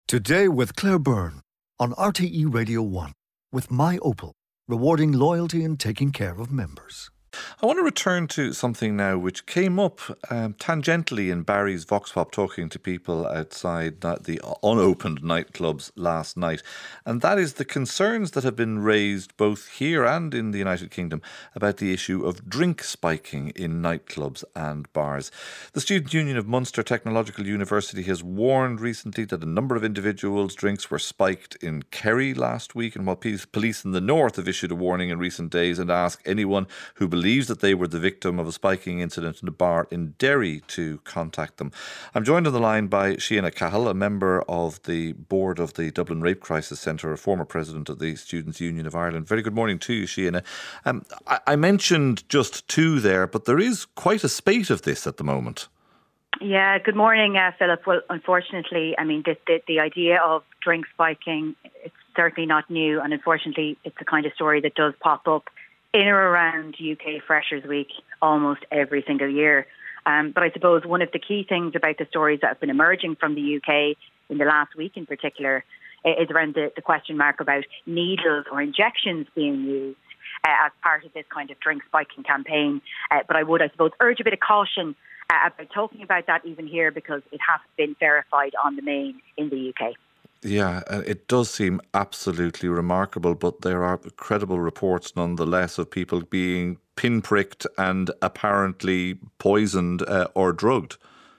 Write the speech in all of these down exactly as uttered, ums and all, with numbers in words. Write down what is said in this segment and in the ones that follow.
Today with Claire Byrne on R T E Radio one with My Opel, rewarding loyalty and taking care of members. I want to return to something now which came up um, tangentially in Barry's Vox Pop talking to people outside the unopened nightclubs last night, and that is the concerns that have been raised both here and in the United Kingdom about the issue of drink spiking in nightclubs and bars. The Student Union of Munster Technological University has warned recently that a number of individuals' drinks were spiked in Kerry last week, and while police in the north have issued a warning in recent days and asked anyone who believes that they were the victim of a spiking incident in a bar in Derry to contact them. I'm joined on the line by Sienna Cahill, a member of the board of the Dublin Rape Crisis Centre, a former president of the Students' Union of Ireland. Very good morning to you, Sienna. Um, I, I mentioned just two there, but there is quite a spate of this at the moment. Yeah, good morning, uh, Philip. Well, unfortunately, I mean, the, the, the idea of drink spiking, it's certainly not new, and unfortunately, it's the kind of story that does pop up in or around U K Freshers Week almost every single year. Um, but I suppose one of the key things about the stories that have been emerging from the U K in the last week in particular is around the, the question mark about needles or injections being used uh, as part of this kind of drink spiking campaign. Uh, but I would, I suppose, urge a bit of caution uh, about talking about that even here, because it hasn't been verified on the main in the U K. Yeah, it does seem absolutely remarkable, but there are credible reports nonetheless of people being pinpricked and apparently poisoned uh, or drugged.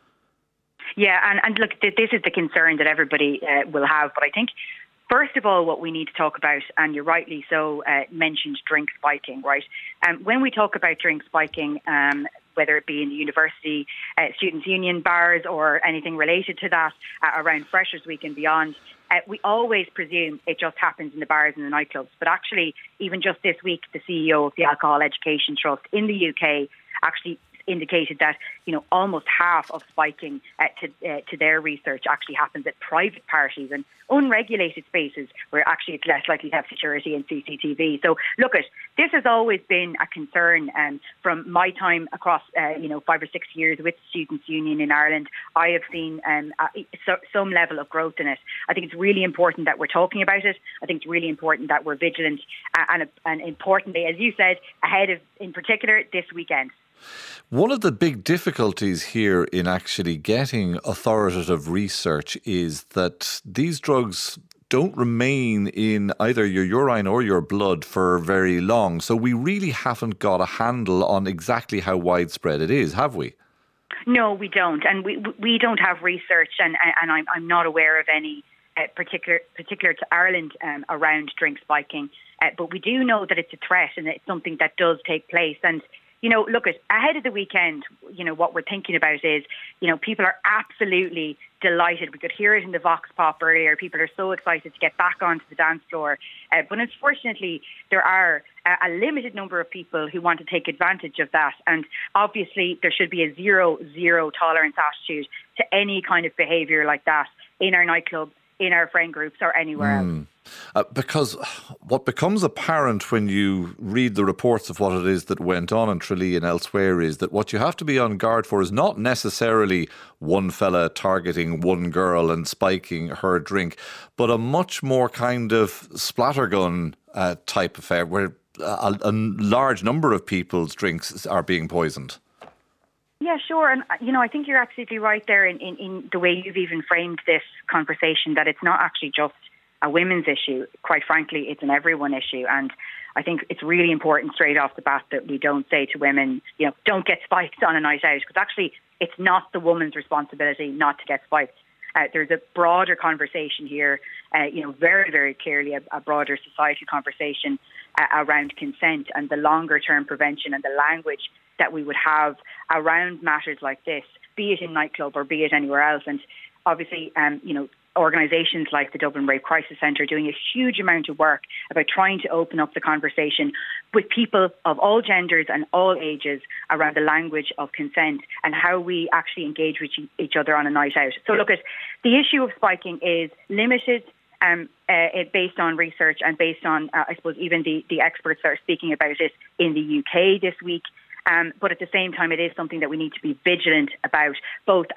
Yeah, and, and look, this is the concern that everybody uh, will have, but I think first of all, what we need to talk about, and you're rightly so uh, mentioned drink spiking, right? Um, when we talk about drink spiking, um, whether it be in the university, uh, students' union bars or anything related to that uh, around Freshers Week and beyond, uh, we always presume it just happens in the bars and the nightclubs. But actually, even just this week, the C E O of the Alcohol Education Trust in the U K actually indicated that, you know, almost half of spiking uh, to uh, to their research actually happens at private parties and unregulated spaces where actually it's less likely to have security and C C T V. So look, at this has always been a concern um, from my time across, uh, you know, five or six years with the Students' Union in Ireland. I have seen um, uh, so, some level of growth in it. I think it's really important that we're talking about it. I think it's really important that we're vigilant uh, and, and importantly, as you said, ahead of, in particular, this weekend. One of the big difficulties here in actually getting authoritative research is that these drugs don't remain in either your urine or your blood for very long. So we really haven't got a handle on exactly how widespread it is, have we? No, we don't. And we we don't have research, and, and I'm, I'm not aware of any uh, particular, particular to Ireland um, around drink spiking. Uh, but we do know that it's a threat and it's something that does take place. And you know, look, at ahead of the weekend, you know, what we're thinking about is, you know, people are absolutely delighted. We could hear it in the Vox Pop earlier. People are so excited to get back onto the dance floor. Uh, but unfortunately, there are a, a limited number of people who want to take advantage of that. And obviously, there should be a zero, zero tolerance attitude to any kind of behaviour like that in our nightclubs, in our friend groups or anywhere mm. else. Uh, because what becomes apparent when you read the reports of what it is that went on in Tralee and elsewhere is that what you have to be on guard for is not necessarily one fella targeting one girl and spiking her drink, but a much more kind of splattergun uh, type affair where a, a large number of people's drinks are being poisoned. Yeah, sure. And, you know, I think you're absolutely right there in, in, in the way you've even framed this conversation, that it's not actually just a women's issue. Quite frankly, it's an everyone issue. And I think it's really important straight off the bat that we don't say to women, you know, don't get spiked on a night out, because actually it's not the woman's responsibility not to get spiked. Uh, there's a broader conversation here, uh, you know, very, very clearly a, a broader societal conversation uh, around consent and the longer term prevention and the language that we would have around matters like this, be it in nightclub or be it anywhere else. And obviously, um, you know, organisations like the Dublin Rape Crisis Centre doing a huge amount of work about trying to open up the conversation with people of all genders and all ages around the language of consent and how we actually engage with each other on a night out. So look, at the issue of spiking is limited um, uh, it, based on research and based on, uh, I suppose, even the, the experts that are speaking about it in the U K this week. Um, but at the same time, it is something that we need to be vigilant about, both as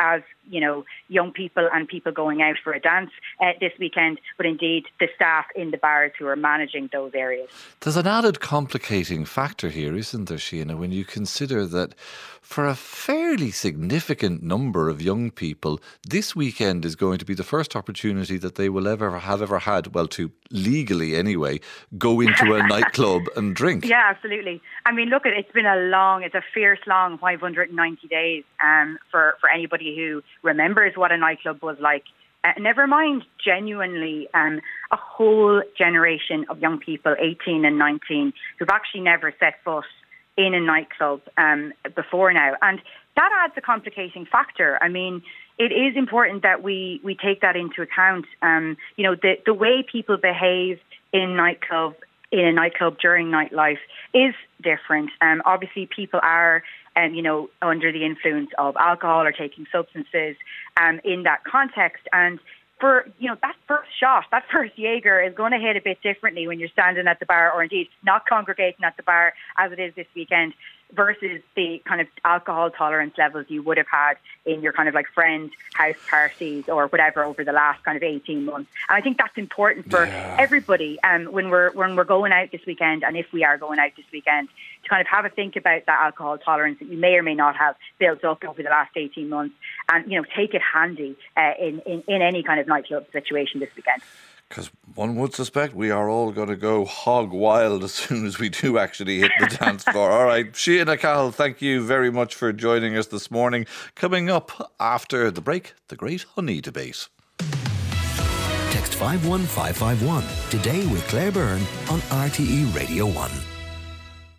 you know, young people and people going out for a dance uh, this weekend, but indeed the staff in the bars who are managing those areas. There's an added complicating factor here, isn't there, Sheena, when you consider that for a fairly significant number of young people, this weekend is going to be the first opportunity that they will ever have ever had, well, to legally anyway, go into a nightclub and drink. Yeah, absolutely. I mean, look, it's been a long, it's a fierce long five hundred ninety days um, for, for anybody who remembers what a nightclub was like. Uh, never mind, genuinely, um, a whole generation of young people, eighteen and nineteen, who've actually never set foot in a nightclub um, before now. And that adds a complicating factor. I mean, it is important that we, we take that into account. Um, you know, the, the way people behave in nightclub, in a nightclub during nightlife is different. Um, obviously, people are, um, you know, under the influence of alcohol or taking substances um, in that context. And for, you know, that first shot, that first Jaeger is going to hit a bit differently when you're standing at the bar, or indeed not congregating at the bar as it is this weekend, versus the kind of alcohol tolerance levels you would have had in your kind of like friend house parties or whatever over the last kind of eighteen months. And I think that's important for yeah. everybody um, when we're when we're going out this weekend, and if we are going out this weekend, to kind of have a think about that alcohol tolerance that you may or may not have built up over the last eighteen months, and, you know, take it handy uh, in, in, in any kind of nightclub situation this weekend. Because one would suspect we are all going to go hog wild as soon as we do actually hit the dance floor. All right, Sheena Cahill, thank you very much for joining us this morning. Coming up after the break, the great honey debate. Text five one five five one today with Claire Byrne on R T E Radio one.